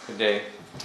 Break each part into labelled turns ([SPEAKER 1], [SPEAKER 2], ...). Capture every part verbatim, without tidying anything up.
[SPEAKER 1] Good day.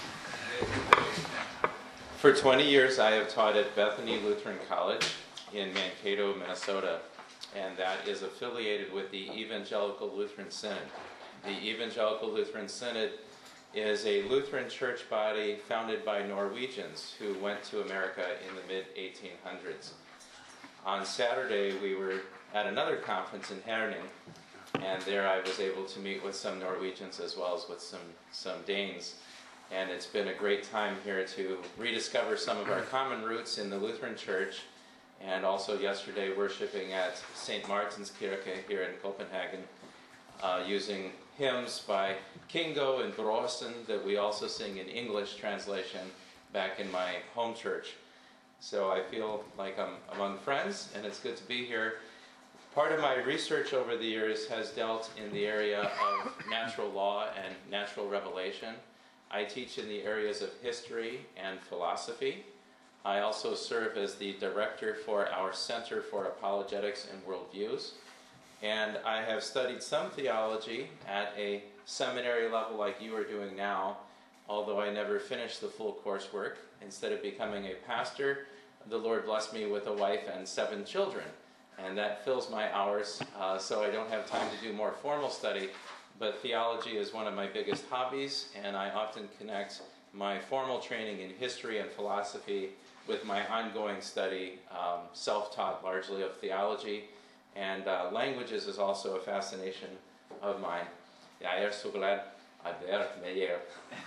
[SPEAKER 1] For twenty years, I have taught at Bethany Lutheran College in Mankato, Minnesota, and that is affiliated with the Evangelical Lutheran Synod. The Evangelical Lutheran Synod is a Lutheran church body founded by Norwegians who went to America in the mid eighteen hundreds. On Saturday, we were at another conference in Herning, and there I was able to meet with some Norwegians as well as with some, some Danes. And it's been a great time here to rediscover some of our common roots in the Lutheran Church, and also yesterday worshiping at Saint Martin's Kirke here in Copenhagen, uh, using hymns by Kingo and Brosten that we also sing in English translation back in my home church. So I feel like I'm among friends, and it's good to be here. Part of my research over the years has dealt in the area of natural law and natural revelation. I teach in the areas of history and philosophy. I also serve as the director for our Center for Apologetics and Worldviews. And I have studied some theology at a seminary level like you are doing now, although I never finished the full coursework. Instead of becoming a pastor, the Lord blessed me with a wife and seven children. And that fills my hours, uh, so I don't have time to do more formal study. But theology is one of my biggest hobbies, and I often connect my formal training in history and philosophy with my ongoing study, um, self-taught largely, of theology. And uh, languages is also a fascination of mine. Jeg er så glad at være med jer.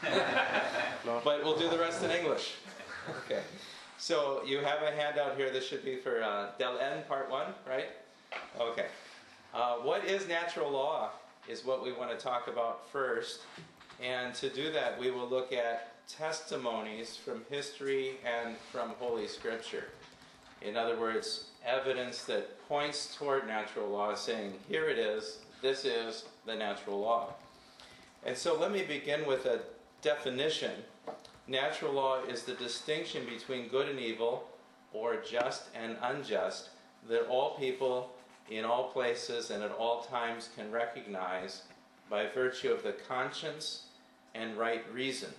[SPEAKER 1] But we'll do the rest in English. Okay. So you have a handout here. This should be for uh, Del N, part one, right? Okay. Uh, what is natural law is what we want to talk about first. And to do that, we will look at testimonies from history and from Holy Scripture. In other words, evidence that points toward natural law, saying, here it is, this is the natural law. And so let me begin with a definition. Natural law is the distinction between good and evil, or just and unjust, that all people in all places and at all times can recognize by virtue of the conscience and right reason.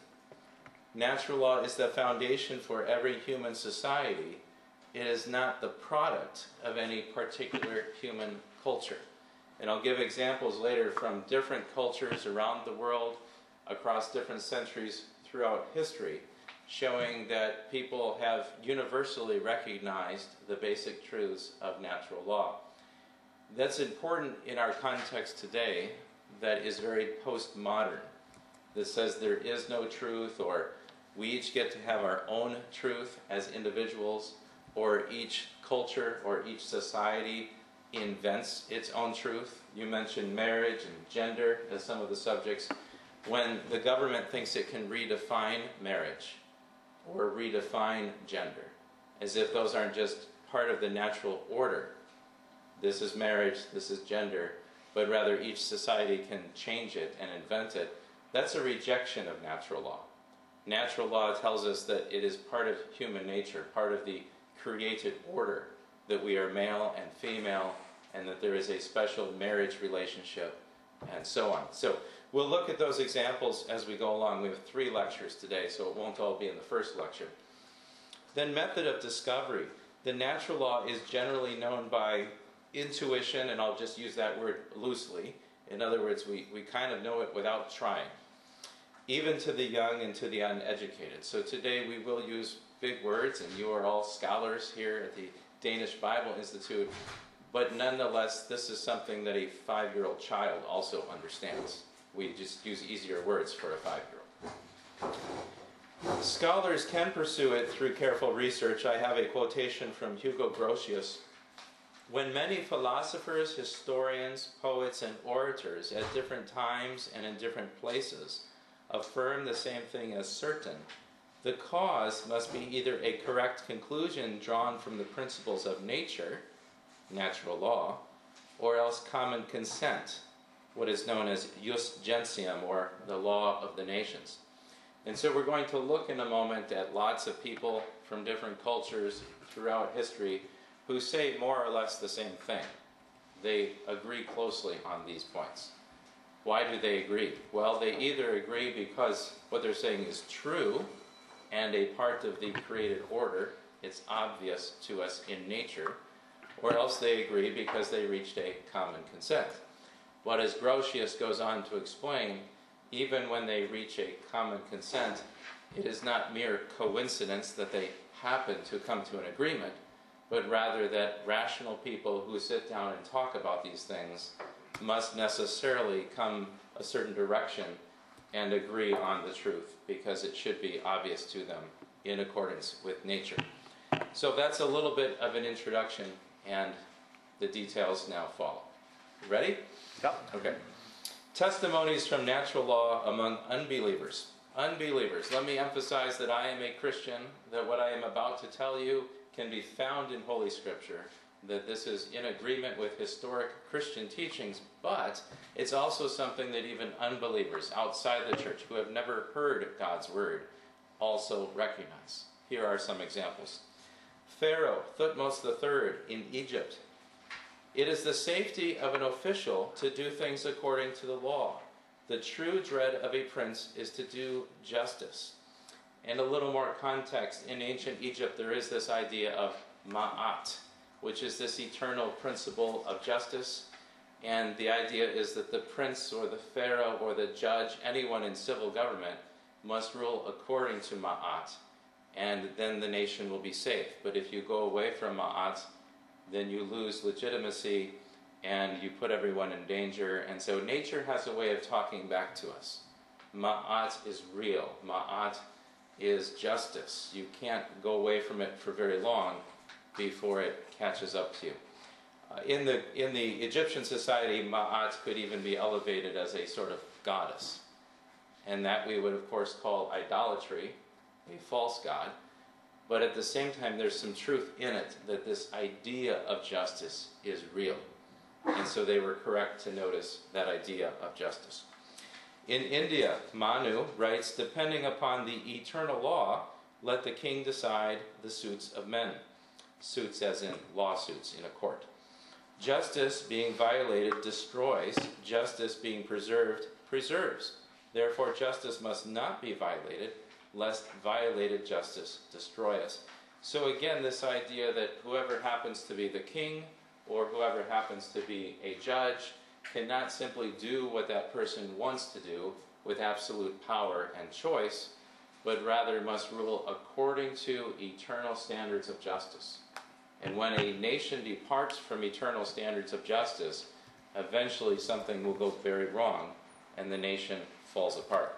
[SPEAKER 1] Natural law is the foundation for every human society. It is not the product of any particular human culture. And I'll give examples later from different cultures around the world, across different centuries throughout history, showing that people have universally recognized the basic truths of natural law. That's important in our context today that is very postmodern, that says there is no truth, or we each get to have our own truth as individuals, or each culture or each society invents its own truth. You mentioned marriage and gender as some of the subjects. When the government thinks it can redefine marriage or redefine gender, as if those aren't just part of the natural order. This is marriage, this is gender, but rather each society can change it and invent it. That's a rejection of natural law. Natural law tells us that it is part of human nature, part of the created order, that we are male and female, and that there is a special marriage relationship, and so on. So we'll look at those examples as we go along. We have three lectures today, so it won't all be in the first lecture. Then method of discovery. The natural law is generally known by intuition, and I'll just use that word loosely. In other words, we, we kind of know it without trying, even to the young and to the uneducated. So today we will use big words, and you are all scholars here at the Danish Bible Institute, but nonetheless, this is something that a five-year-old child also understands. We just use easier words for a five-year-old. Scholars can pursue it through careful research. I have a quotation from Hugo Grotius. When many philosophers, historians, poets, and orators at different times and in different places affirm the same thing as certain, the cause must be either a correct conclusion drawn from the principles of nature, natural law, or else common consent, what is known as jus gentium, or the law of the nations. And so we're going to look in a moment at lots of people from different cultures throughout history who say more or less the same thing. They agree closely on these points. Why do they agree? Well, they either agree because what they're saying is true and a part of the created order, it's obvious to us in nature, or else they agree because they reached a common consent. But as Grotius goes on to explain, even when they reach a common consent, it is not mere coincidence that they happen to come to an agreement, but rather that rational people who sit down and talk about these things must necessarily come a certain direction and agree on the truth, because it should be obvious to them in accordance with nature. So that's a little bit of an introduction, and the details now follow. Ready?
[SPEAKER 2] Yep.
[SPEAKER 1] Okay. Testimonies from natural law among unbelievers. Unbelievers. Let me emphasize that I am a Christian, that what I am about to tell you can be found in Holy Scripture, that this is in agreement with historic Christian teachings, but it's also something that even unbelievers outside the church who have never heard God's word also recognize. Here are some examples. Pharaoh, Thutmose the Third in Egypt. It is the safety of an official to do things according to the law. The true dread of a prince is to do justice. And a little more context, in ancient Egypt there is this idea of ma'at, which is this eternal principle of justice. And the idea is that the prince or the pharaoh or the judge, anyone in civil government, must rule according to ma'at, and then the nation will be safe. But if you go away from ma'at, then you lose legitimacy and you put everyone in danger. And so nature has a way of talking back to us. Ma'at is real. Ma'at is justice. You can't go away from it for very long before it catches up to you. Uh, in the in the Egyptian society, Ma'at could even be elevated as a sort of goddess. And that we would, of course, call idolatry, a false god. But at the same time, there's some truth in it, that this idea of justice is real. And so they were correct to notice that idea of justice. In India, Manu writes, depending upon the eternal law, let the king decide the suits of men. Suits as in lawsuits in a court. Justice being violated destroys. Justice being preserved preserves. Therefore, justice must not be violated, lest violated justice destroy us. So again, this idea that whoever happens to be the king or whoever happens to be a judge cannot simply do what that person wants to do with absolute power and choice, but rather must rule according to eternal standards of justice. And when a nation departs from eternal standards of justice, eventually something will go very wrong and the nation falls apart.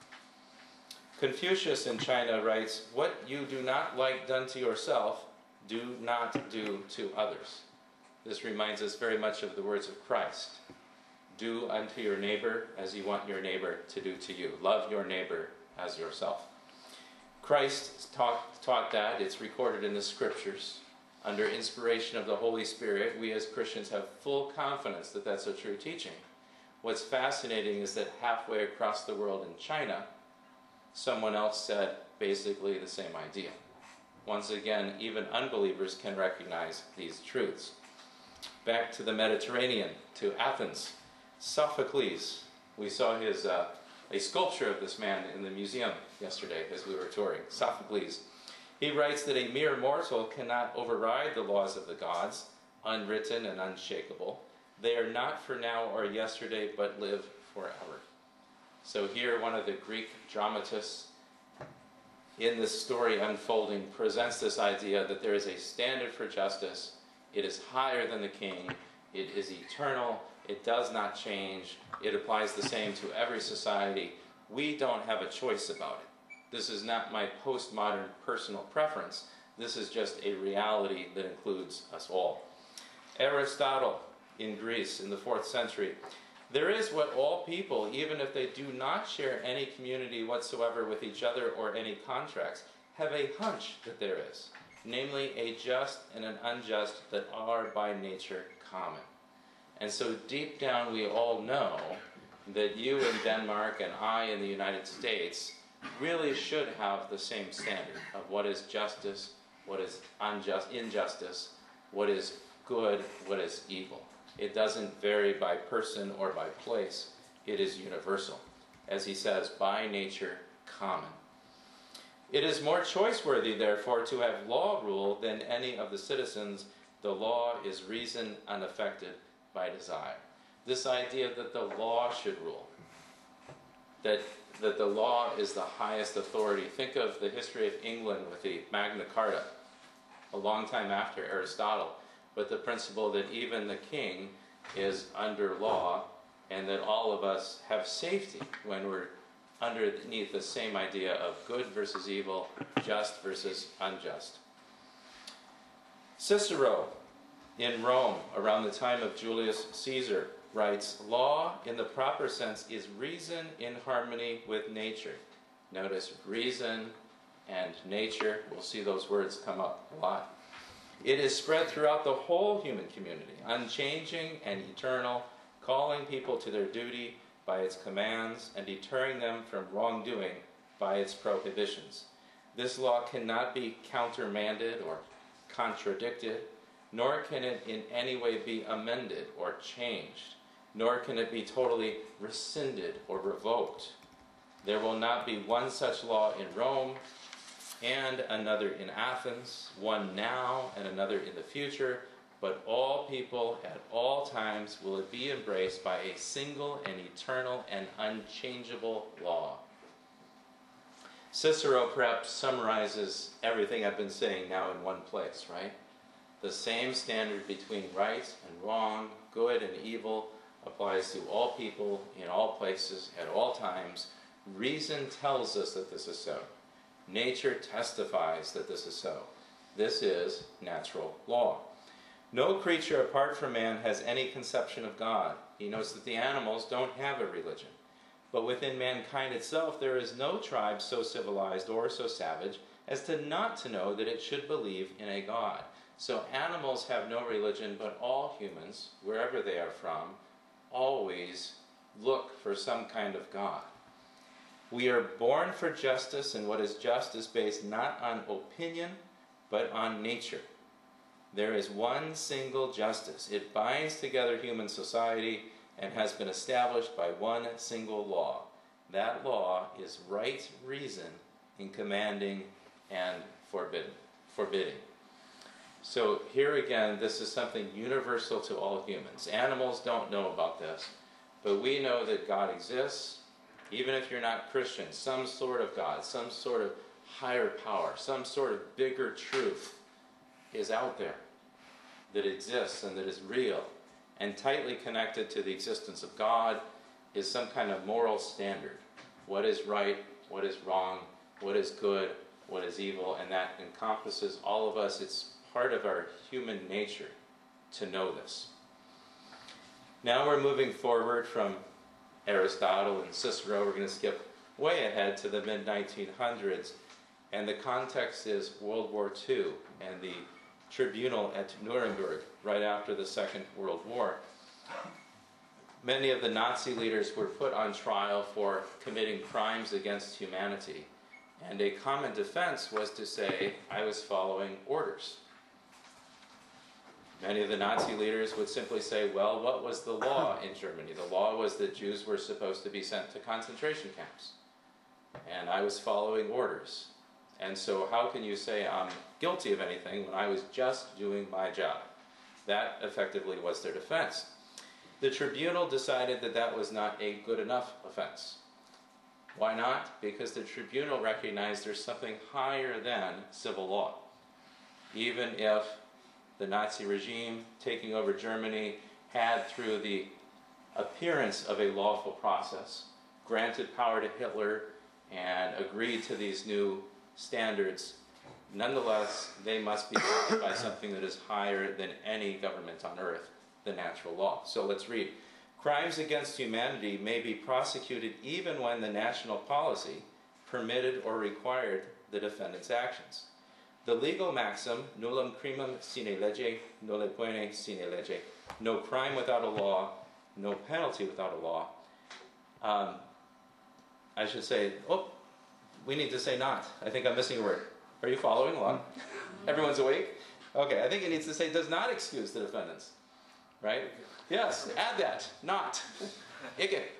[SPEAKER 1] Confucius in China writes, what you do not like done to yourself, do not do to others. This reminds us very much of the words of Christ. Do unto your neighbor as you want your neighbor to do to you. Love your neighbor as yourself. Christ taught, taught that. It's recorded in the scriptures. Under inspiration of the Holy Spirit, we as Christians have full confidence that that's a true teaching. What's fascinating is that halfway across the world in China, someone else said basically the same idea. Once again, even unbelievers can recognize these truths. Back to the Mediterranean, to Athens. Sophocles, we saw his uh, a sculpture of this man in the museum yesterday as we were touring. Sophocles. He writes that a mere mortal cannot override the laws of the gods, unwritten and unshakable. They are not for now or yesterday, but live forever. So here one of the Greek dramatists in this story unfolding presents this idea that there is a standard for justice. It is higher than the king. It is eternal. It does not change. It applies the same to every society. We don't have a choice about it. This is not my postmodern personal preference. This is just a reality that includes us all. Aristotle in Greece in the fourth century. There is what all people, even if they do not share any community whatsoever with each other or any contracts, have a hunch that there is. Namely, a just and an unjust that are by nature common. And so deep down we all know that you in Denmark and I in the United States really should have the same standard of what is justice, what is unjust, injustice, what is good, what is evil. It doesn't vary by person or by place. It is universal. As he says, by nature common. It is more choice-worthy, therefore, to have law rule than any of the citizens. The law is reason unaffected by desire. This idea that the law should rule, that, that the law is the highest authority. Think of the history of England with the Magna Carta, a long time after Aristotle, but the principle that even the king is under law and that all of us have safety when we're underneath the same idea of good versus evil, just versus unjust. Cicero, in Rome, around the time of Julius Caesar, writes, law in the proper sense is reason in harmony with nature. Notice reason and nature. We'll see those words come up a lot. It is spread throughout the whole human community, unchanging and eternal, calling people to their duty by its commands and deterring them from wrongdoing by its prohibitions. This law cannot be countermanded or contradicted, nor can it in any way be amended or changed, nor can it be totally rescinded or revoked. There will not be one such law in Rome and another in Athens, one now and another in the future, but all people at all times will it be embraced by a single and eternal and unchangeable law. Cicero perhaps summarizes everything I've been saying now in one place, right? The same standard between right and wrong, good and evil, applies to all people in all places at all times. Reason tells us that this is so. Nature testifies that this is so. This is natural law. No creature apart from man has any conception of God. He notes that the animals don't have a religion. But within mankind itself, there is no tribe so civilized or so savage as to not to know that it should believe in a God. So animals have no religion, but all humans, wherever they are from, always look for some kind of God. We are born for justice, and what is just is based not on opinion, but on nature. There is one single justice. It binds together human society and has been established by one single law. That law is right reason in commanding and forbidden, forbidding. So here again, this is something universal to all humans. Animals don't know about this, but we know that God exists. Even if you're not Christian, some sort of God, some sort of higher power, some sort of bigger truth is out there that exists and that is real. And tightly connected to the existence of God is some kind of moral standard. What is right, what is wrong, what is good, what is evil, and that encompasses all of us. It's part of our human nature to know this. Now we're moving forward from Aristotle and Cicero. We're going to skip way ahead to the mid nineteen hundreds, and the context is World War Two and the tribunal at Nuremberg right after the Second World War. Many of the Nazi leaders were put on trial for committing crimes against humanity, and a common defense was to say, I was following orders. Many of the Nazi leaders would simply say, well, what was the law in Germany? The law was that Jews were supposed to be sent to concentration camps, and I was following orders. And so how can you say I'm guilty of anything when I was just doing my job? That effectively was their defense. The tribunal decided that that was not a good enough offense. Why not? Because the tribunal recognized there's something higher than civil law. Even if the Nazi regime taking over Germany had, through the appearance of a lawful process, granted power to Hitler and agreed to these new standards, nonetheless, they must be governed by something that is higher than any government on earth, the natural law. So let's read. Crimes against humanity may be prosecuted even when the national policy permitted or required the defendant's actions. The legal maxim, nullum crimen sine lege, nolle pene sine lege, no crime without a law, no penalty without a law. Um, I should say, oh, we need to say not. I think I'm missing a word. Are you following along? Everyone's awake? Okay, I think it needs to say does not excuse the defendants. Right? Yes, add that. Not. Icke.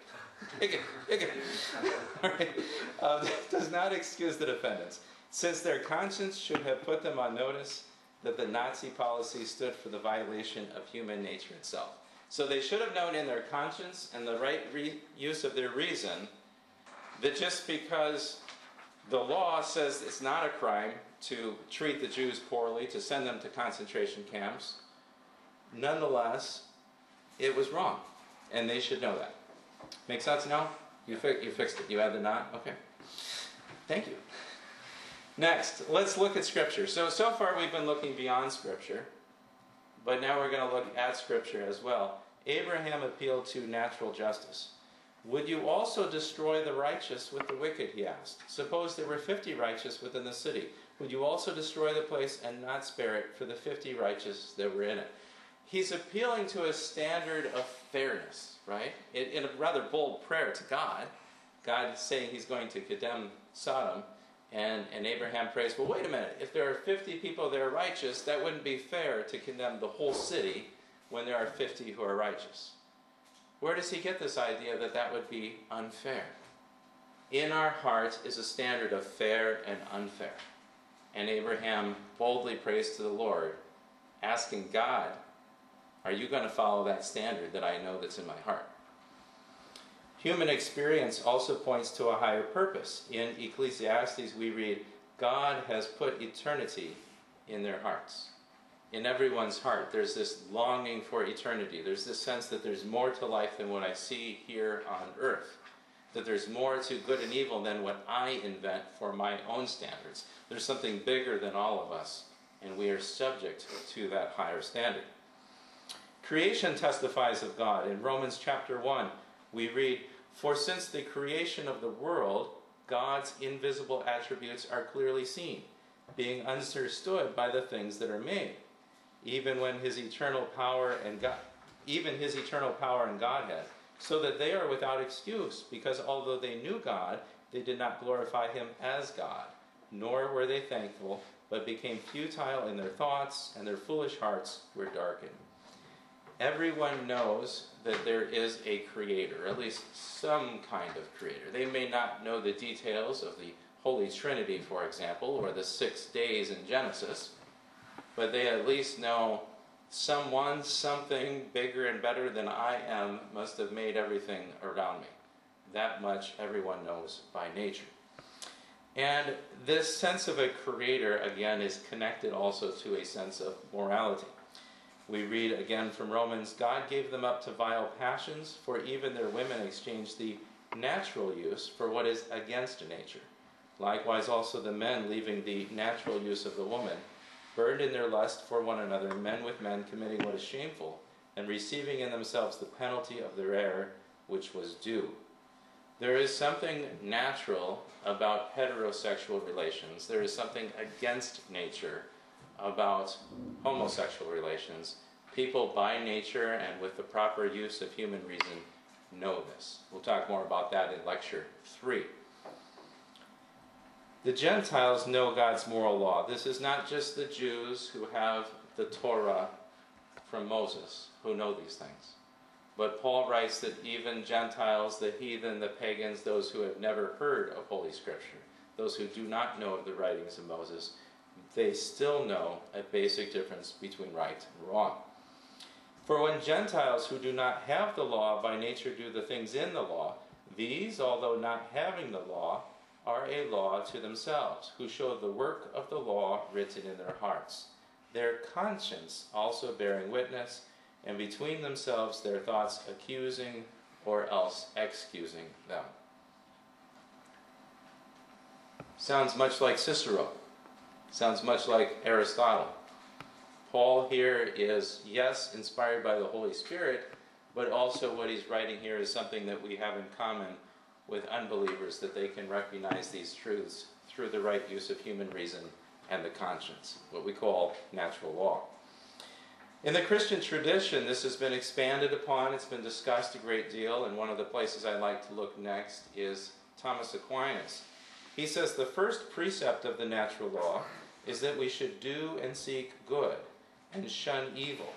[SPEAKER 1] Take it, take it. All right. Um, does not excuse the defendants, since their conscience should have put them on notice that the Nazi policy stood for the violation of human nature itself. So they should have known in their conscience and the right re- use of their reason that just because the law says it's not a crime to treat the Jews poorly, to send them to concentration camps, nonetheless, it was wrong, and they should know that. Make sense now? You, fi- you fixed it. You had the knot? Okay. Thank you. Next, let's look at Scripture. So, so far we've been looking beyond Scripture, but now we're going to look at Scripture as well. Abraham appealed to natural justice. Would you also destroy the righteous with the wicked, he asked. Suppose there were fifty righteous within the city. Would you also destroy the place and not spare it for the fifty righteous that were in it? He's appealing to a standard of fairness, right? In, in a rather bold prayer to God. God is saying he's going to condemn Sodom. And, and Abraham prays, well, wait a minute. If there are fifty people that are righteous, that wouldn't be fair to condemn the whole city when there are fifty who are righteous. Where does he get this idea that that would be unfair? In our hearts is a standard of fair and unfair. And Abraham boldly prays to the Lord, asking God, are you going to follow that standard that I know that's in my heart? Human experience also points to a higher purpose. In Ecclesiastes we read, God has put eternity in their hearts. In everyone's heart, there's this longing for eternity. There's this sense that there's more to life than what I see here on earth. That there's more to good and evil than what I invent for my own standards. There's something bigger than all of us, and we are subject to that higher standard. Creation testifies of God. In Romans chapter one, we read, for since the creation of the world, God's invisible attributes are clearly seen, being understood by the things that are made. Even when his eternal power and God, even his eternal power and Godhead, so that they are without excuse, because although they knew God, they did not glorify him as God, nor were they thankful, but became futile in their thoughts, and their foolish hearts were darkened. Everyone knows that there is a creator, or at least some kind of creator. They may not know the details of the Holy Trinity, for example, or the six days in Genesis, but they at least know someone, something bigger and better than I am must have made everything around me. That much everyone knows by nature. And this sense of a creator, again, is connected also to a sense of morality. We read again from Romans, God gave them up to vile passions, for even their women exchanged the natural use for what is against nature. Likewise also the men, leaving the natural use of the woman, burned in their lust for one another, men with men committing what is shameful, and receiving in themselves the penalty of their error, which was due. There is something natural about heterosexual relations. There is something against nature about homosexual relations. People by nature and with the proper use of human reason know this. We'll talk more about that in lecture three. The Gentiles know God's moral law. This is not just the Jews who have the Torah from Moses who know these things. But Paul writes that even Gentiles, the heathen, the pagans, those who have never heard of Holy Scripture, those who do not know of the writings of Moses, they still know a basic difference between right and wrong. For when Gentiles who do not have the law by nature do the things in the law, these, although not having the law, are a law to themselves, who show the work of the law written in their hearts, their conscience also bearing witness, and between themselves their thoughts accusing or else excusing them. Sounds much like Cicero. Sounds much like Aristotle. Paul here is, yes, inspired by the Holy Spirit, but also what he's writing here is something that we have in common with unbelievers, that they can recognize these truths through the right use of human reason and the conscience, what we call natural law. In the Christian tradition, this has been expanded upon, it's been discussed a great deal, and one of the places I'd like to look next is Thomas Aquinas. He says the first precept of the natural law is that we should do and seek good and shun evil.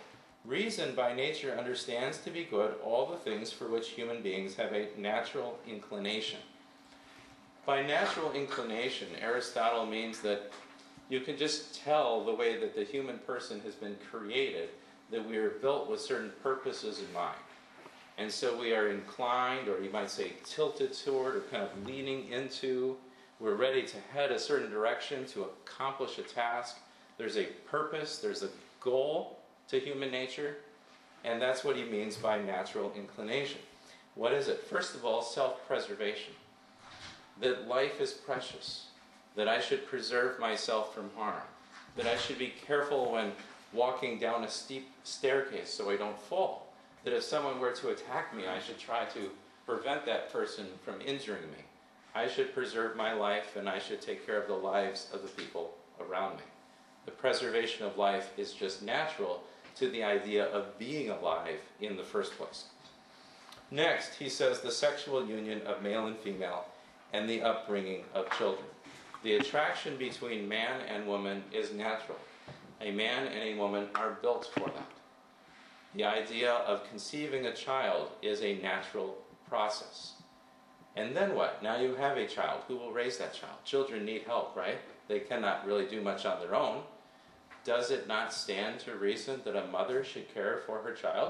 [SPEAKER 1] Reason by nature understands to be good all the things for which human beings have a natural inclination. By natural inclination, Aristotle means that you can just tell the way that the human person has been created, that we are built with certain purposes in mind. And so we are inclined, or you might say tilted toward, or kind of leaning into, we're ready to head a certain direction to accomplish a task. There's a purpose, there's a goal to human nature, and that's what he means by natural inclination. What is it? First of all, self-preservation. That life is precious, that I should preserve myself from harm, that I should be careful when walking down a steep staircase so I don't fall, that if someone were to attack me, I should try to prevent that person from injuring me. I should preserve my life, and I should take care of the lives of the people around me. The preservation of life is just natural to the idea of being alive in the first place. Next, he says the sexual union of male and female and the upbringing of children. The attraction between man and woman is natural. A man and a woman are built for that. The idea of conceiving a child is a natural process. And then what? Now you have a child. Who will raise that child? Children need help, right? They cannot really do much on their own. Does it not stand to reason that a mother should care for her child?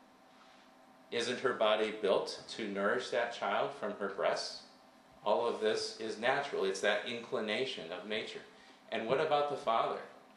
[SPEAKER 1] Isn't her body built to nourish that child from her breasts? All of this is natural. It's that inclination of nature. And what about the father?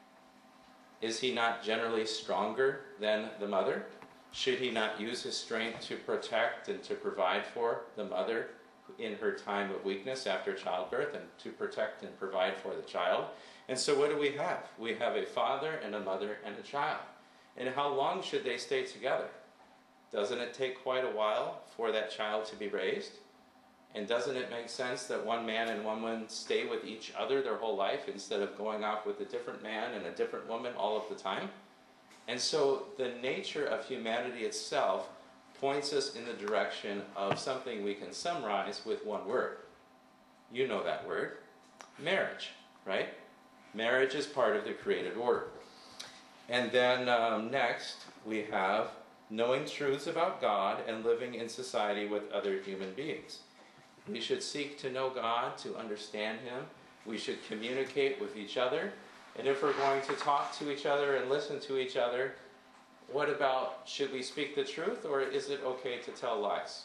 [SPEAKER 1] Is he not generally stronger than the mother? Should he not use his strength to protect and to provide for the mother in her time of weakness after childbirth, and to protect and provide for the child? And so what do we have? We have a father and a mother and a child. And how long should they stay together? Doesn't it take quite a while for that child to be raised? And doesn't it make sense that one man and one woman stay with each other their whole life instead of going off with a different man and a different woman all of the time? And so the nature of humanity itself points us in the direction of something we can summarize with one word. You know that word. Marriage, right? Marriage is part of the created order. And then um, next we have knowing truths about God and living in society with other human beings. We should seek to know God, to understand Him. We should communicate with each other. And if we're going to talk to each other and listen to each other, what about, should we speak the truth, or is it okay to tell lies?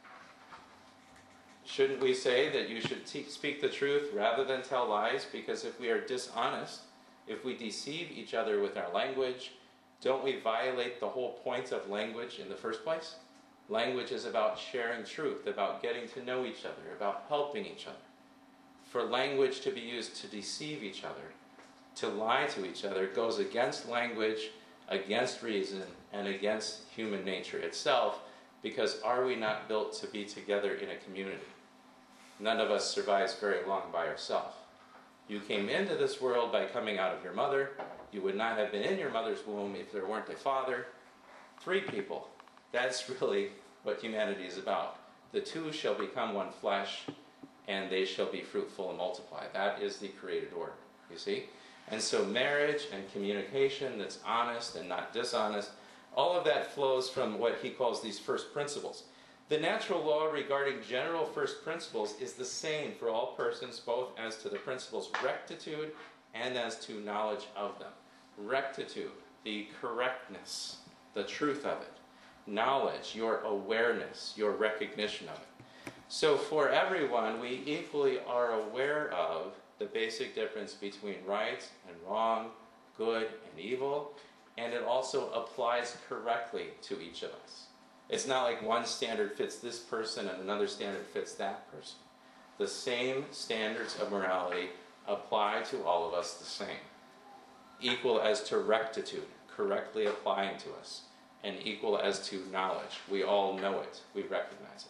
[SPEAKER 1] Shouldn't we say that you should te- speak the truth rather than tell lies? Because if we are dishonest, if we deceive each other with our language, don't we violate the whole point of language in the first place? Language is about sharing truth, about getting to know each other, about helping each other. For language to be used to deceive each other, to lie to each other, goes against language, against reason, and against human nature itself, because are we not built to be together in a community? None of us survives very long by ourselves. You came into this world by coming out of your mother. You would not have been in your mother's womb if there weren't a father. Three people. That's really what humanity is about. The two shall become one flesh, and they shall be fruitful and multiply. That is the created order, you see? And so marriage and communication that's honest and not dishonest, all of that flows from what he calls these first principles. The natural law regarding general first principles is the same for all persons, both as to the principles rectitude and as to knowledge of them. Rectitude, the correctness, the truth of it. Knowledge, your awareness, your recognition of it. So for everyone, we equally are aware of the basic difference between right and wrong, good and evil, and it also applies correctly to each of us. It's not like one standard fits this person and another standard fits that person. The same standards of morality apply to all of us the same. Equal as to rectitude, correctly applying to us, and equal as to knowledge. We all know it. We recognize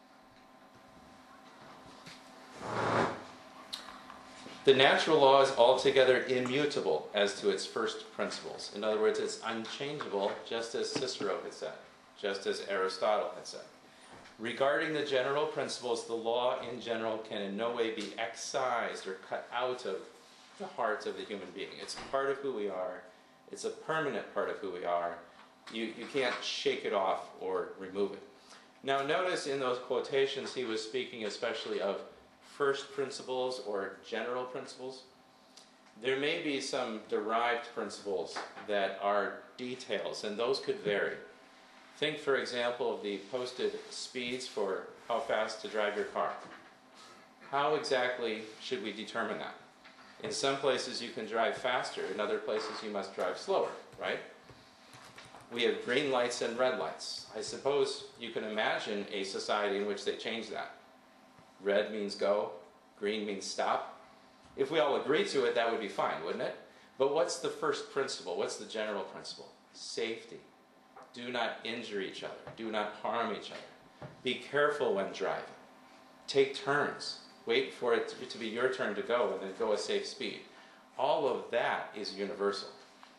[SPEAKER 1] it. The natural law is altogether immutable as to its first principles. In other words, it's unchangeable, just as Cicero had said, just as Aristotle had said. Regarding the general principles, the law in general can in no way be excised or cut out of the heart of the human being. It's part of who we are. It's a permanent part of who we are. You, you can't shake it off or remove it. Now notice in those quotations he was speaking especially of first principles or general principles. There may be some derived principles that are details, and those could vary. Think, for example, of the posted speeds for how fast to drive your car. How exactly should we determine that? In some places you can drive faster, in other places you must drive slower, right? We have green lights and red lights. I suppose you can imagine a society in which they change that. Red means go, green means stop. If we all agree to it, that would be fine, wouldn't it? But what's the first principle? What's the general principle? Safety. Do not injure each other. Do not harm each other. Be careful when driving. Take turns. Wait for it to be your turn to go and then go a safe speed. All of that is universal.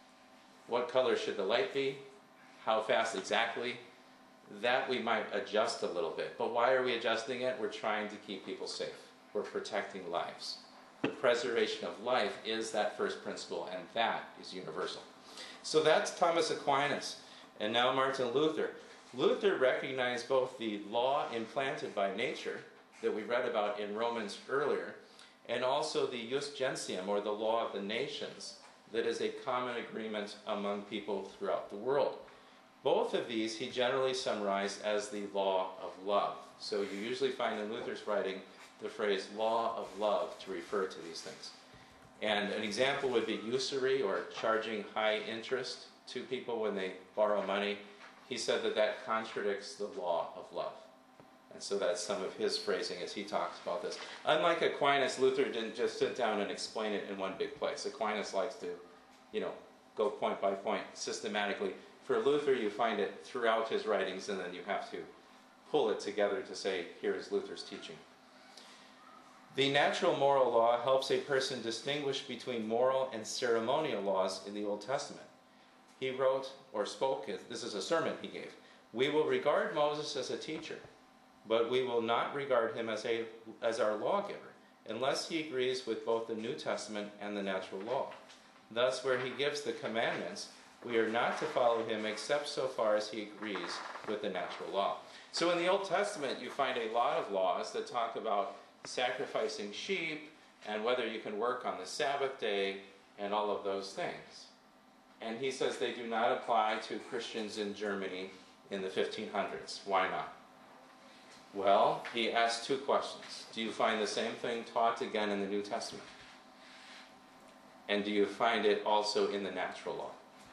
[SPEAKER 1] What color should the light be? How fast exactly? That we might adjust a little bit. But why are we adjusting it? We're trying to keep people safe. We're protecting lives. The preservation of life is that first principle, and that is universal. So that's Thomas Aquinas. And now Martin Luther. Luther recognized both the law implanted by nature that we read about in Romans earlier, and also the jus gentium, or the law of the nations, that is a common agreement among people throughout the world. Both of these he generally summarized as the law of love. So you usually find in Luther's writing the phrase law of love to refer to these things. And an example would be usury, or charging high interest to people when they borrow money. He said that that contradicts the law of love. And so that's some of his phrasing as he talks about this. Unlike Aquinas, Luther didn't just sit down and explain it in one big place. Aquinas likes to, you know, go point by point systematically. For Luther, you find it throughout his writings, and then you have to pull it together to say, here is Luther's teaching. The natural moral law helps a person distinguish between moral and ceremonial laws in the Old Testament. He wrote, or spoke, this is a sermon he gave, "We will regard Moses as a teacher, but we will not regard him as, a, as our lawgiver, unless he agrees with both the New Testament and the natural law. Thus, where he gives the commandments, we are not to follow him except so far as he agrees with the natural law." So in the Old Testament, you find a lot of laws that talk about sacrificing sheep, and whether you can work on the Sabbath day, and all of those things. And he says they do not apply to Christians in Germany in the fifteen hundreds. Why not? Well, he asked two questions. Do you find the same thing taught again in the New Testament? And do you find it also in the natural law?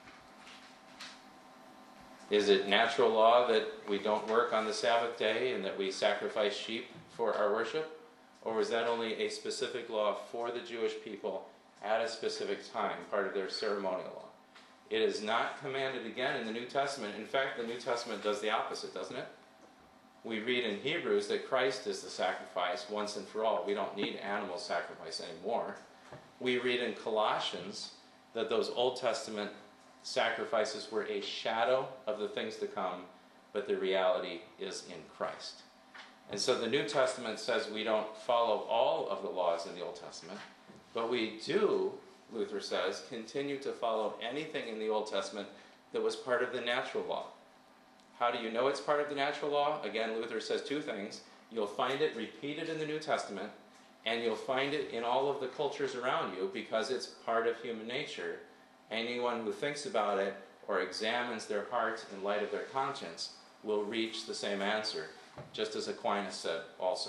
[SPEAKER 1] Is it natural law that we don't work on the Sabbath day and that we sacrifice sheep for our worship? Or is that only a specific law for the Jewish people at a specific time, part of their ceremonial law? It is not commanded again in the New Testament. In fact, the New Testament does the opposite, doesn't it? We read in Hebrews that Christ is the sacrifice once and for all. We don't need animal sacrifice anymore. We read in Colossians that those Old Testament sacrifices were a shadow of the things to come, but the reality is in Christ. And so the New Testament says we don't follow all of the laws in the Old Testament, but we do, Luther says, continue to follow anything in the Old Testament that was part of the natural law. How do you know it's part of the natural law? Again, Luther says two things. You'll find it repeated in the New Testament, and you'll find it in all of the cultures around you because it's part of human nature. Anyone who thinks about it or examines their heart in light of their conscience will reach the same answer, just as Aquinas said also.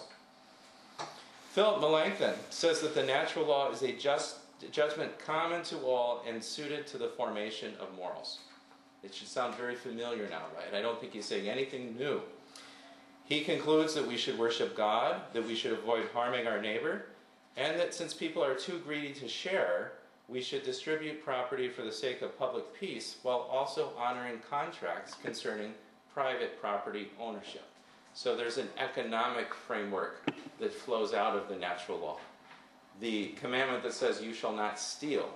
[SPEAKER 1] Philip Melanchthon says that the natural law is a just judgment common to all and suited to the formation of morals. It should sound very familiar now, right? I don't think he's saying anything new. He concludes that we should worship God, that we should avoid harming our neighbor, and that since people are too greedy to share, we should distribute property for the sake of public peace while also honoring contracts concerning private property ownership. So there's an economic framework that flows out of the natural law. The commandment that says you shall not steal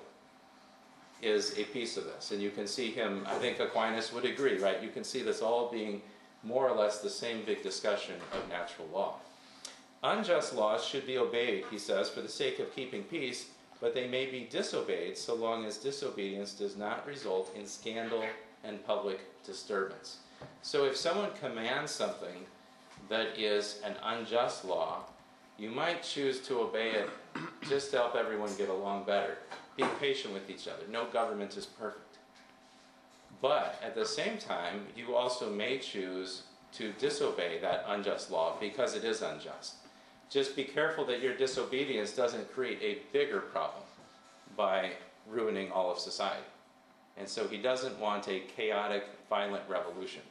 [SPEAKER 1] is a piece of this. And you can see him, I think Aquinas would agree, right? You can see this all being more or less the same big discussion of natural law. Unjust laws should be obeyed, he says, for the sake of keeping peace, but they may be disobeyed so long as disobedience does not result in scandal and public disturbance. So if someone commands something that is an unjust law, you might choose to obey it just to help everyone get along better. Be patient with each other. No government is perfect. But at the same time, you also may choose to disobey that unjust law because it is unjust. Just be careful that your disobedience doesn't create a bigger problem by ruining all of society. And so he doesn't want a chaotic, violent revolution.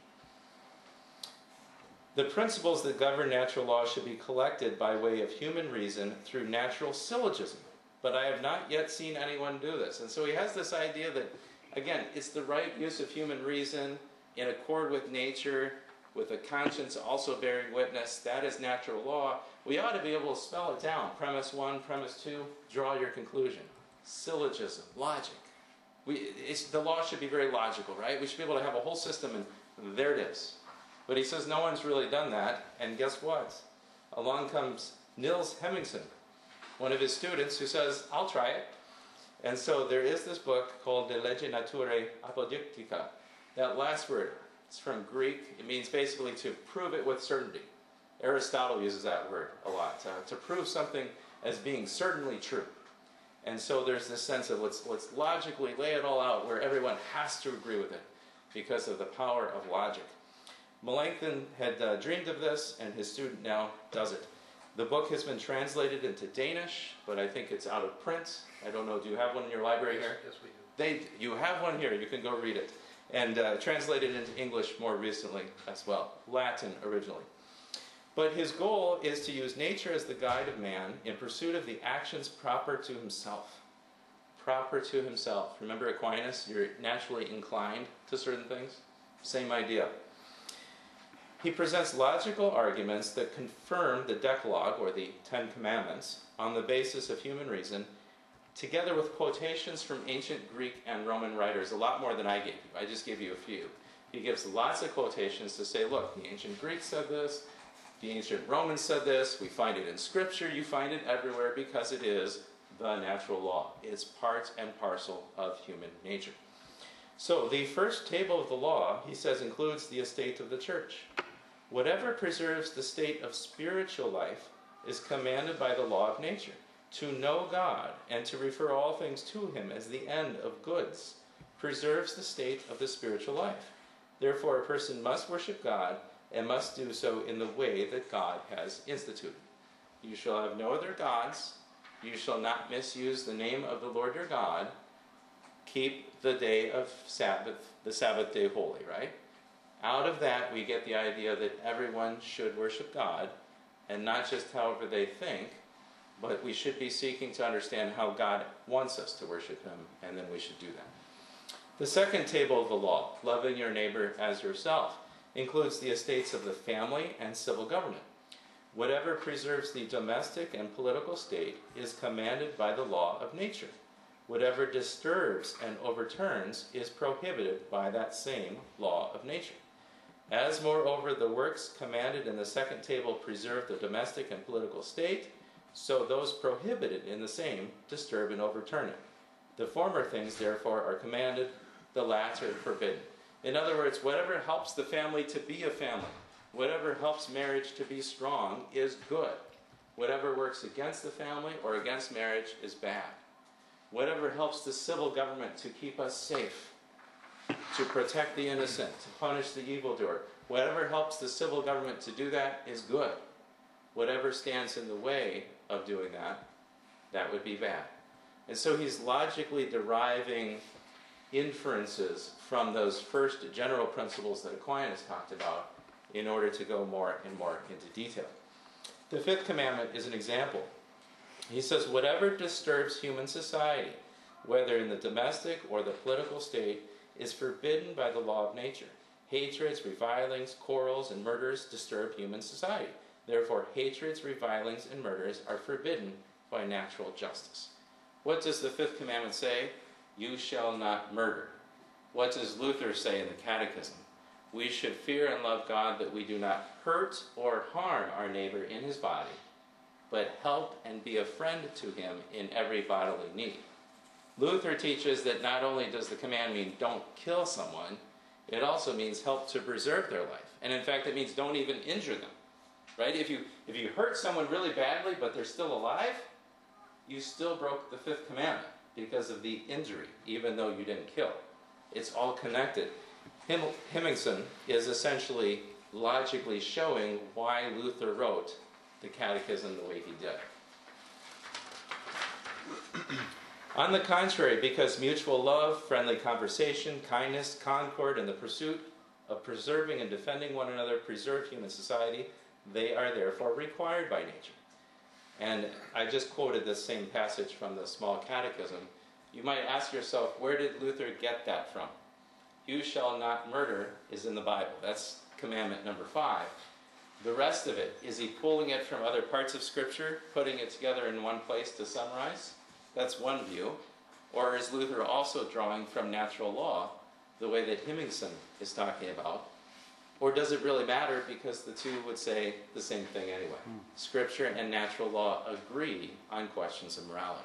[SPEAKER 1] The principles that govern natural law should be collected by way of human reason through natural syllogism. But I have not yet seen anyone do this. And so he has this idea that, again, it's the right use of human reason in accord with nature, with a conscience also bearing witness. That is natural law. We ought to be able to spell it down. Premise one, premise two, draw your conclusion. Syllogism, logic. We, it's, the law should be very logical, right? We should be able to have a whole system, and there it is. But he says no one's really done that, and guess what? Along comes Niels Hemmingsen, one of his students, who says, I'll try it. And so there is this book called De Lege Naturae Apodictica. That last word, it's from Greek. It means basically to prove it with certainty. Aristotle uses that word a lot, uh, to prove something as being certainly true. And so there's this sense of let's, let's logically lay it all out where everyone has to agree with it because of the power of logic. Melanchthon had uh, dreamed of this, and his student now does it. The book has been translated into Danish, but I think it's out of print. I don't know, do you have one in your library
[SPEAKER 2] Yes,
[SPEAKER 1] here?
[SPEAKER 2] yes, we do.
[SPEAKER 1] They, you have one here, you can go read it. And uh, translated into English more recently as well, Latin originally. But his goal is to use nature as the guide of man in pursuit of the actions proper to himself. Proper to himself. Remember Aquinas? You're naturally inclined to certain things? Same idea. He presents logical arguments that confirm the Decalogue, or the Ten Commandments, on the basis of human reason, together with quotations from ancient Greek and Roman writers, a lot more than I gave you. I just gave you a few. He gives lots of quotations to say, look, the ancient Greeks said this, the ancient Romans said this, we find it in Scripture, you find it everywhere because it is the natural law. It's part and parcel of human nature. So the first table of the law, he says, includes the estate of the church. Whatever preserves the state of spiritual life is commanded by the law of nature, to know God and to refer all things to him as the end of goods, preserves the state of the spiritual life. Therefore, a person must worship God and must do so in the way that God has instituted. You shall have no other gods. You shall not misuse the name of the Lord your God. Keep the day of Sabbath, the Sabbath day holy, right? Out of that, we get the idea that everyone should worship God, and not just however they think, but we should be seeking to understand how God wants us to worship him, and then we should do that. The second table of the law, loving your neighbor as yourself, includes the estates of the family and civil government. Whatever preserves the domestic and political state is commanded by the law of nature. Whatever disturbs and overturns is prohibited by that same law of nature. As, moreover, the works commanded in the second table preserve the domestic and political state, so those prohibited in the same disturb and overturn it. The former things, therefore, are commanded, the latter forbidden. In other words, whatever helps the family to be a family, whatever helps marriage to be strong is good. Whatever works against the family or against marriage is bad. Whatever helps the civil government to keep us safe, to protect the innocent, to punish the evildoer, whatever helps the civil government to do that is good. Whatever stands in the way of doing that, that would be bad. And so he's logically deriving inferences from those first general principles that Aquinas talked about in order to go more and more into detail. The fifth commandment is an example. He says, whatever disturbs human society, whether in the domestic or the political state, is forbidden by the law of nature. Hatreds, revilings, quarrels, and murders disturb human society. Therefore, hatreds, revilings, and murders are forbidden by natural justice. What does the fifth commandment say? You shall not murder. What does Luther say in the Catechism? We should fear and love God that we do not hurt or harm our neighbor in his body, but help and be a friend to him in every bodily need. Luther teaches that not only does the command mean don't kill someone, It also means help to preserve their life. And in fact, it means don't even injure them. Right? If you, if you hurt someone really badly, but they're still alive, you still broke the fifth commandment because of the injury, even though you didn't kill. It's all connected. Him, Hemmingson is essentially logically showing why Luther wrote the Catechism the way he did. On the contrary, because mutual love, friendly conversation, kindness, concord, and the pursuit of preserving and defending one another preserve human society, they are therefore required by nature. And I just quoted this same passage from the Small Catechism. You might ask yourself, where did Luther get that from? You shall not murder is in the Bible. That's commandment number five. The rest of it, is he pulling it from other parts of Scripture, putting it together in one place to summarize? That's one view. Or is Luther also drawing from natural law, the way that Hemmingson is talking about? Or does it really matter because the two would say the same thing anyway? Mm. Scripture and natural law agree on questions of morality.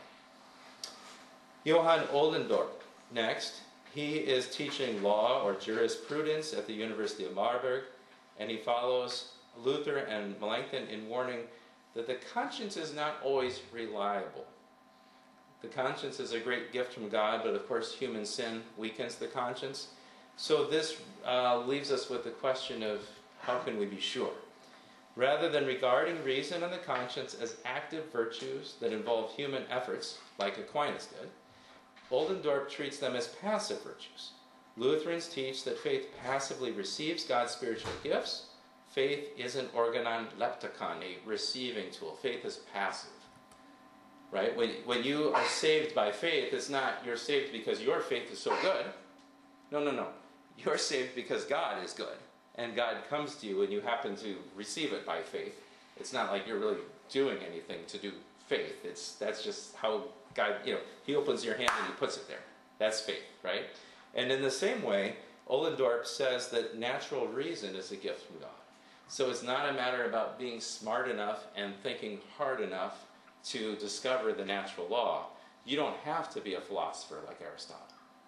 [SPEAKER 1] Johann Oldendorp, next. He is teaching law or jurisprudence at the University of Marburg, and he follows Luther and Melanchthon in warning that the conscience is not always reliable. The conscience is a great gift from God, but of course human sin weakens the conscience. So this uh, leaves us with the question of how can we be sure? Rather than regarding reason and the conscience as active virtues that involve human efforts, like Aquinas did, Oldendorp treats them as passive virtues. Lutherans teach that faith passively receives God's spiritual gifts. Faith is an organon leptikon, a receiving tool. Faith is passive. Right? When, when you are saved by faith, it's not you're saved because your faith is so good. No, no, no. You're saved because God is good. And God comes to you and you happen to receive it by faith. It's not like you're really doing anything to do faith. It's that's just how God, you know, he opens your hand and he puts it there. That's faith, right? And in the same way, Oldendorp says that natural reason is a gift from God. So it's not a matter about being smart enough and thinking hard enough to discover the natural law. You don't have to be a philosopher like Aristotle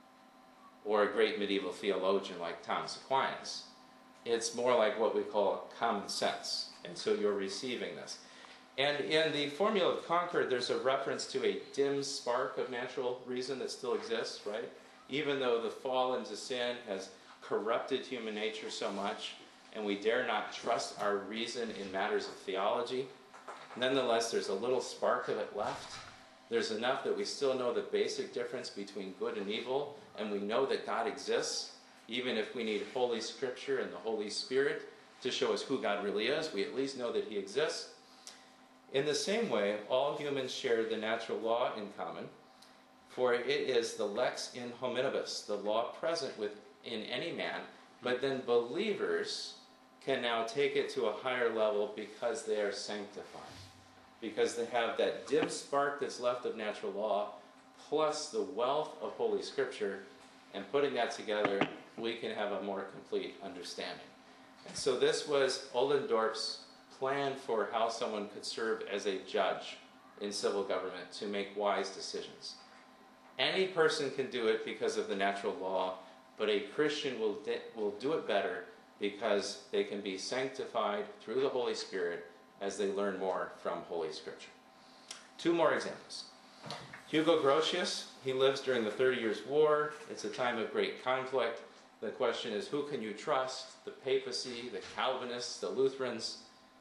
[SPEAKER 1] or a great medieval theologian like Thomas Aquinas. It's more like what we call common sense. And so you're receiving this. And in the Formula of Concord, there's a reference to a dim spark of natural reason that still exists, right? Even though the fall into sin has corrupted human nature so much, and we dare not trust our reason in matters of theology, nonetheless, there's a little spark of it left. There's enough that we still know the basic difference between good and evil, and we know that God exists, even if we need Holy Scripture and the Holy Spirit to show us who God really is. We at least know that he exists. In the same way, all humans share the natural law in common, for it is the lex in hominibus, the law present within any man, but then believers can now take it to a higher level because they are sanctified, because they have that dim spark that's left of natural law, plus the wealth of Holy Scripture, and putting that together, we can have a more complete understanding. And so this was Oldendorp's plan for how someone could serve as a judge in civil government to make wise decisions. Any person can do it because of the natural law, but a Christian will, de- will do it better because they can be sanctified through the Holy Spirit as they learn more from Holy Scripture. Two more examples. Hugo Grotius, he lives during the Thirty Years' War. It's a time of great conflict. The question is, who can you trust? The papacy, the Calvinists, the Lutherans?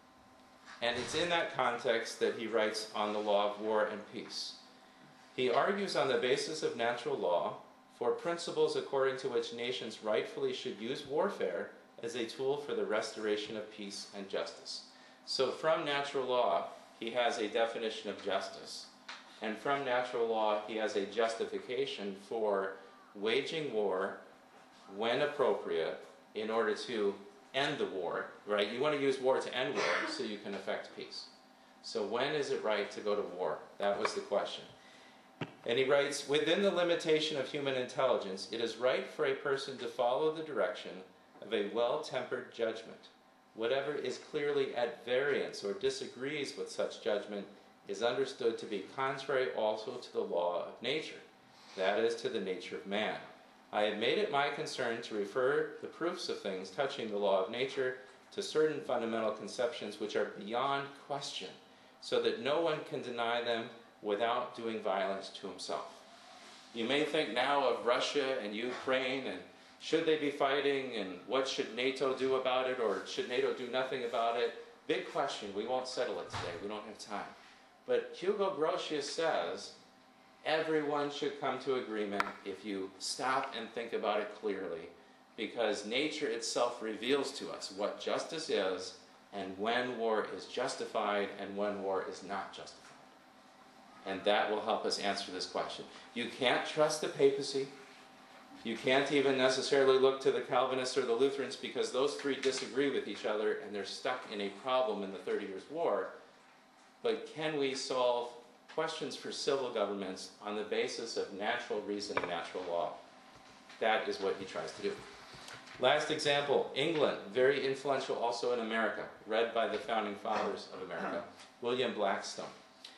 [SPEAKER 1] And it's in that context that he writes on the law of war and peace. He argues on the basis of natural law for principles according to which nations rightfully should use warfare as a tool for the restoration of peace and justice. So from natural law, he has a definition of justice. And from natural law, he has a justification for waging war when appropriate in order to end the war, right? You want to use war to end war so you can effect peace. So when is it right to go to war? That was the question. And he writes, within the limitation of human intelligence, it is right for a person to follow the direction of a well-tempered judgment. Whatever is clearly at variance or disagrees with such judgment is understood to be contrary also to the law of nature, that is, to the nature of man. I have made it my concern to refer the proofs of things touching the law of nature to certain fundamental conceptions which are beyond question, so that no one can deny them without doing violence to himself. You may think now of Russia and Ukraine, and should they be fighting, and what should NATO do about it, or should NATO do nothing about it? Big question. We won't settle it today. We don't have time. But Hugo Grotius says everyone should come to agreement if you stop and think about it clearly, because nature itself reveals to us what justice is and when war is justified and when war is not justified. And that will help us answer this question. You can't trust the papacy. You can't even necessarily look to the Calvinists or the Lutherans, because those three disagree with each other and they're stuck in a problem in the Thirty Years' War. But can we solve questions for civil governments on the basis of natural reason and natural law? That is what he tries to do. Last example, England, very influential also in America, read by the founding fathers of America, William Blackstone.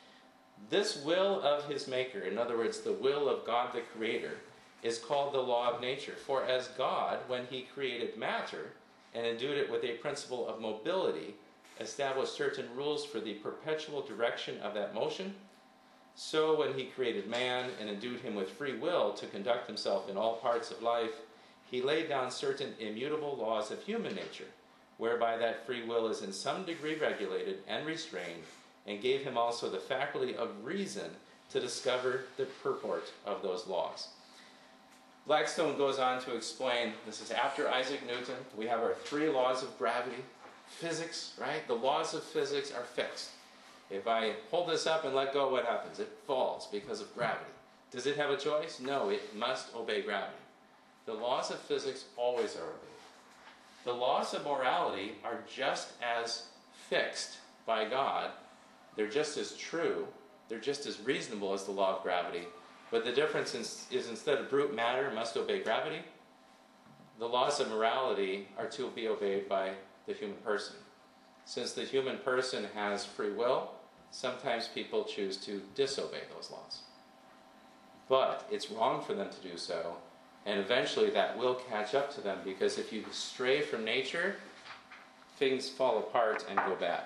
[SPEAKER 1] This will of his maker, in other words, the will of God the Creator, is called the law of nature. For as God, when he created matter and endued it with a principle of mobility, established certain rules for the perpetual direction of that motion, so when he created man and endued him with free will to conduct himself in all parts of life, he laid down certain immutable laws of human nature, whereby that free will is in some degree regulated and restrained, and gave him also the faculty of reason to discover the purport of those laws. Blackstone goes on to explain, this is after Isaac Newton, we have our three laws of gravity, physics, right? The laws of physics are fixed. If I hold this up and let go, what happens? It falls because of gravity. Does it have a choice? No, it must obey gravity. The laws of physics always are obeyed. The laws of morality are just as fixed by God. They're just as true. They're just as reasonable as the law of gravity. But the difference is, is instead of brute matter must obey gravity, the laws of morality are to be obeyed by the human person. Since the human person has free will, sometimes people choose to disobey those laws. But it's wrong for them to do so, and eventually that will catch up to them, because if you stray from nature, things fall apart and go bad.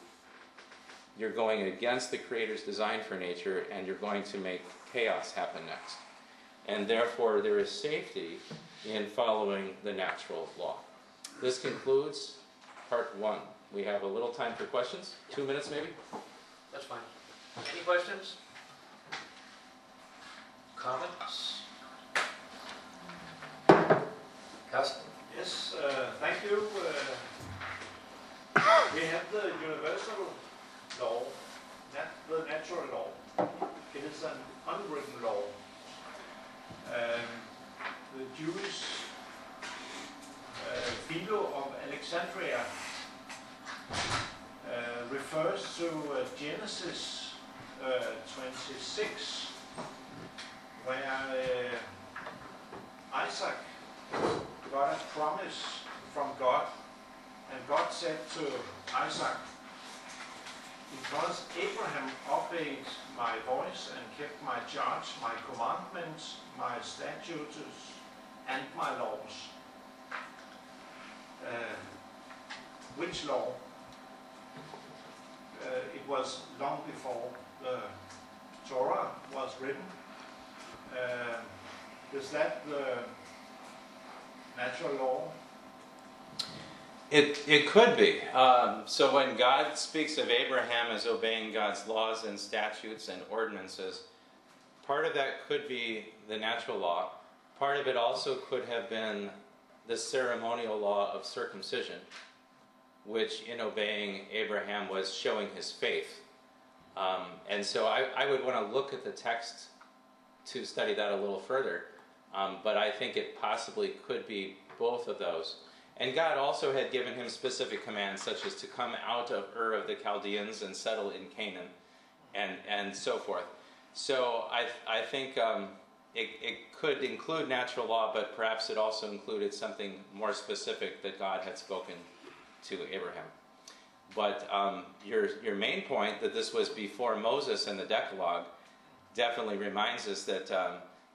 [SPEAKER 1] You're going against the Creator's design for nature, and you're going to make chaos happen next. And therefore, there is safety in following the natural law. This concludes part one. We have a little time for questions. Two minutes, maybe?
[SPEAKER 2] That's fine. Any questions? Comments? Carsten?
[SPEAKER 3] Yes, uh, thank you. Uh, we have the universal law, nat the natural law. It is an unwritten law. Um, the Jewish uh, Philo of Alexandria uh, refers to uh, Genesis uh, twenty-six, where uh, Isaac got a promise from God, and God said to Isaac, because Abraham obeyed my voice and kept my charge, my commandments, my statutes, and my laws. Uh, which law? Uh, it was long before the Torah was written. Uh, is that the natural law?
[SPEAKER 1] It, it could be. Um, so when God speaks of Abraham as obeying God's laws and statutes and ordinances, part of that could be the natural law. Part of it also could have been the ceremonial law of circumcision, which in obeying Abraham was showing his faith. Um, and so I, I would want to look at the text to study that a little further. Um, but I think it possibly could be both of those. And God also had given him specific commands, such as to come out of Ur of the Chaldeans and settle in Canaan, and, and so forth. So I, I think um, it, it could include natural law, but perhaps it also included something more specific that God had spoken to Abraham. But um, your, your main point, that this was before Moses and the Decalogue, definitely reminds us that um,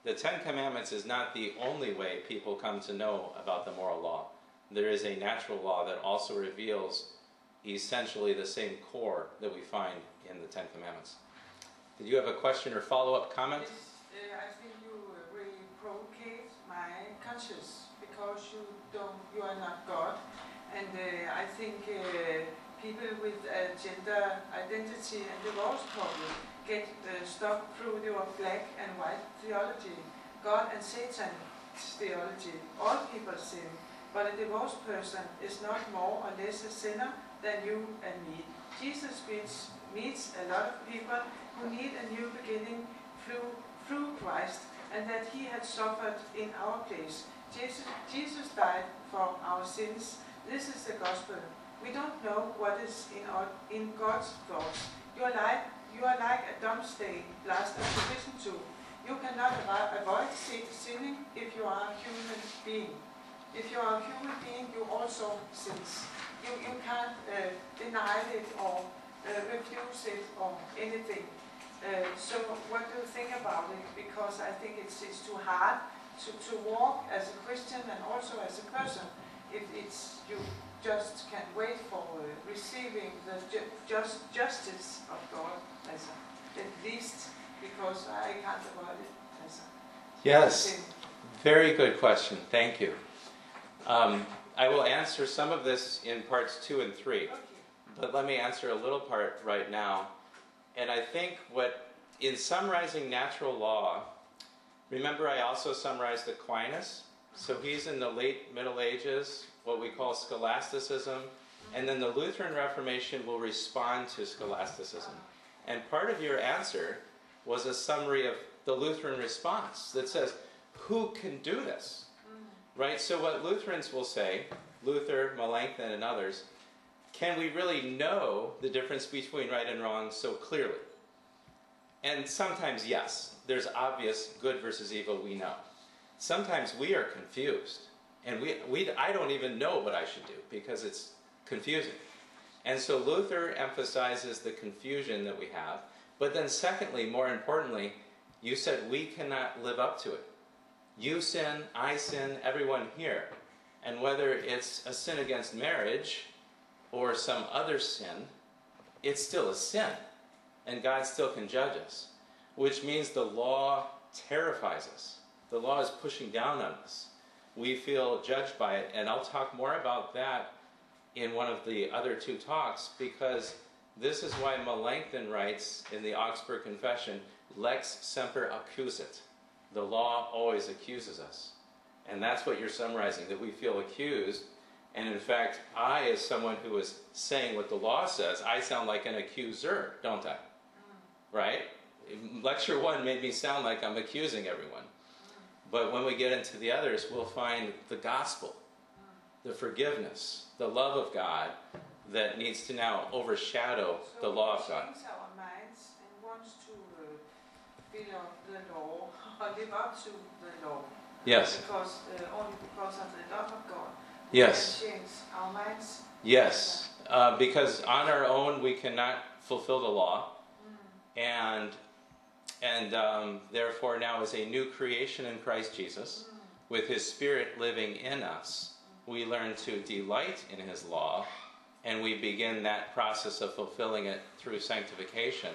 [SPEAKER 1] the Ten Commandments is not the only way people come to know about the moral law. There is a natural law that also reveals essentially the same core that we find in the Ten Commandments. Did you have a question or follow-up comment?
[SPEAKER 4] Yes, uh, I think you uh, really provocate my conscience because you don't, you are not God, and uh, I think uh, people with uh, gender identity and divorce problem get uh, stuck through your black and white theology, God and Satan's theology. All people sin, but a divorced person is not more or less a sinner than you and me. Jesus meets, meets a lot of people who need a new beginning through, through Christ, and that he had suffered in our place. Jesus, Jesus died for our sins. This is the gospel. We don't know what is in, our, in God's thoughts. You are like, you are like a dumpster blast to listen to. You cannot avo- avoid sinning if you are a human being. If you are a human being, you also sin. You, you can't uh, deny it or uh, refuse it or anything. Uh, so what do you think about it? Because I think it's, it's too hard to, to walk as a Christian and also as a person if it's you just can wait for uh, receiving the ju just justice of God as a, at least because I can't avoid it as a
[SPEAKER 1] Yes,
[SPEAKER 4] sin.
[SPEAKER 1] very good question. Thank you. Um, I will answer some of this in parts two and three,
[SPEAKER 4] Okay.
[SPEAKER 1] but let me answer a little part right now. And I think what, in summarizing natural law, remember I also summarized Aquinas. So he's in the late Middle Ages, what we call scholasticism, and then the Lutheran Reformation will respond to scholasticism. And part of your answer was a summary of the Lutheran response that says, who can do this? Right? So what Lutherans will say, Luther, Melanchthon, and others, can we really know the difference between right and wrong so clearly? And sometimes, yes, there's obvious good versus evil, we know. Sometimes we are confused, and we, we, I don't even know what I should do because it's confusing. And so Luther emphasizes the confusion that we have, but then secondly, more importantly, you said we cannot live up to it. You sin, I sin, everyone here. And whether it's a sin against marriage or some other sin, it's still a sin. And God still can judge us. Which means the law terrifies us. The law is pushing down on us. We feel judged by it. And I'll talk more about that in one of the other two talks, because this is why Melanchthon writes in the Augsburg Confession, Lex semper accusit. The law always accuses us. And that's what you're summarizing, that we feel accused. And in fact, I, as someone who is saying what the law says, I sound like an accuser, don't I? Right? Lecture one made me sound like I'm accusing everyone. But when we get into the others, we'll find the gospel, the forgiveness, the love of God that needs to now overshadow the law of God.
[SPEAKER 4] So we change our minds and wants to uh, follow the law or live up to the law.
[SPEAKER 1] Yes.
[SPEAKER 4] Because uh, only because of the love of God.
[SPEAKER 1] Yes.
[SPEAKER 4] We can change our minds.
[SPEAKER 1] Yes. Uh, because on our own we cannot fulfill the law.
[SPEAKER 4] Mm.
[SPEAKER 1] And and um, therefore now as a new creation in Christ Jesus,
[SPEAKER 4] Mm.
[SPEAKER 1] with His Spirit living in us, we learn to delight in His law, and we begin that process of fulfilling it through sanctification.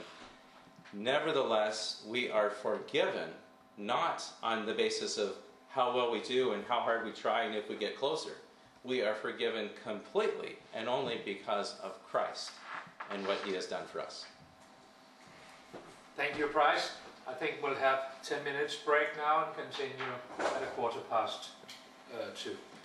[SPEAKER 1] Nevertheless, we are forgiven, not on the basis of how well we do and how hard we try and if we get closer. We are forgiven completely and only because of Christ and what He has done for us.
[SPEAKER 2] Thank you, Price. I think we'll have ten minutes break now and continue at a quarter past uh, two.